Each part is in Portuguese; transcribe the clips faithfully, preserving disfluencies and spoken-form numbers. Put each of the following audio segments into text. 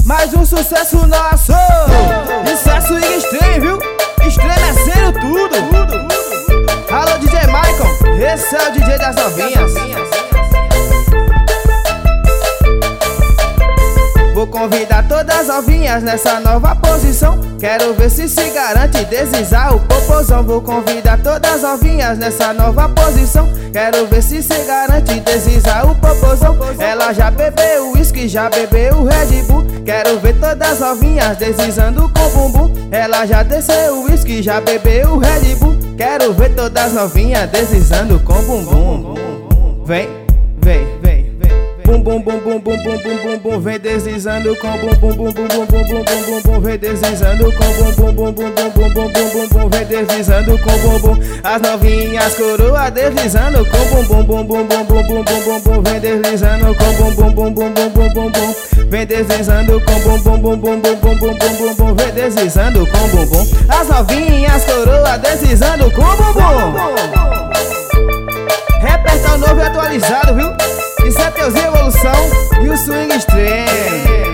Mais um sucesso nosso. Isso é swing extreme, viu? Estremecendo tudo. Alô D J Michael, esse é o D J das novinhas. Vou convidar todas as novinhas nessa nova posição. Quero ver se se garante deslizar o popozão. Vou convidar todas as novinhas nessa nova posição. Quero ver se se garante deslizar o popozão. Ela já bebeu uísque, já bebeu Red Bull. Quero ver todas as novinhas deslizando com bumbum. Ela já desceu o uísque, já bebeu Red Bull. Quero ver todas as novinhas deslizando com bumbum. Vem, vem, vem. Bum bum bum bum bum bum bum bum bum, vem deslizando com bum bum bum bum bum bum bum bum bum, vem deslizando com bum bum bum bum bum bum bum bum bum, vem deslizando com bum bum. As novinhas coroa deslizando com bum bum bum bum bum bum bum bum bum, vem deslizando com bum bum bum bum bum bum bum bum, vem deslizando com bum bum bum bum bum bum bum bum bum, vem deslizando com bum bum. As novinhas coroa deslizando com bum bum. Repertório novo e atualizado, viu? Isso é Teuzinho Evolução e o swing extreme.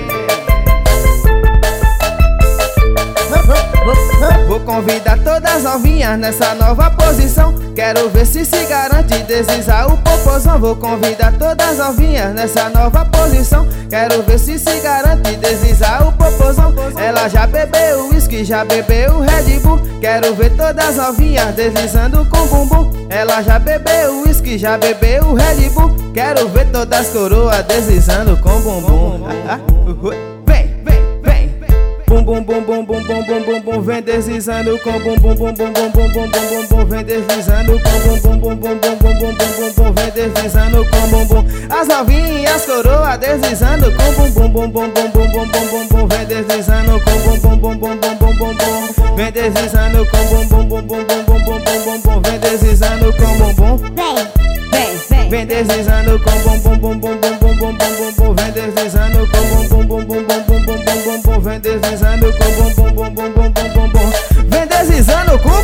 Vou convidar todas as novinhas nessa nova posição. Quero ver se se garante deslizar o popozão. Vou convidar todas as novinhas nessa nova posição. Quero ver se se garante deslizar o popozão. Ela já bebeu uísque, já bebeu Red Bull. Quero ver todas as novinhas deslizando com bumbum. Ela já bebeu uísque, já bebeu Red Bull. Quero ver todas as coroas deslizando com bumbum. Vem, vem, vem. Bum bum bum bum bum bum bum bum bum, vem deslizando com bum bum bum bum bum bum bum bum bum, vem deslizando com bum bum bum bum bum bum bum bum bum, vem deslizando com bum bum. As novinhas coroa deslizando com bum bum bum bum bum bum bum bum bum, vem deslizando com bum bum bum bum bum bum bum bum, vem deslizando com bum bum bum bum bum bum bum bum bum, vem deslizando com bum bum. Vem deslizando com bum bum bum bum bum bum bum bum bum, vem deslizando com bum bum bum bum bum bum bum bum bum, vem deslizando com bum bum bum bum bum bum bum, vem deslizando com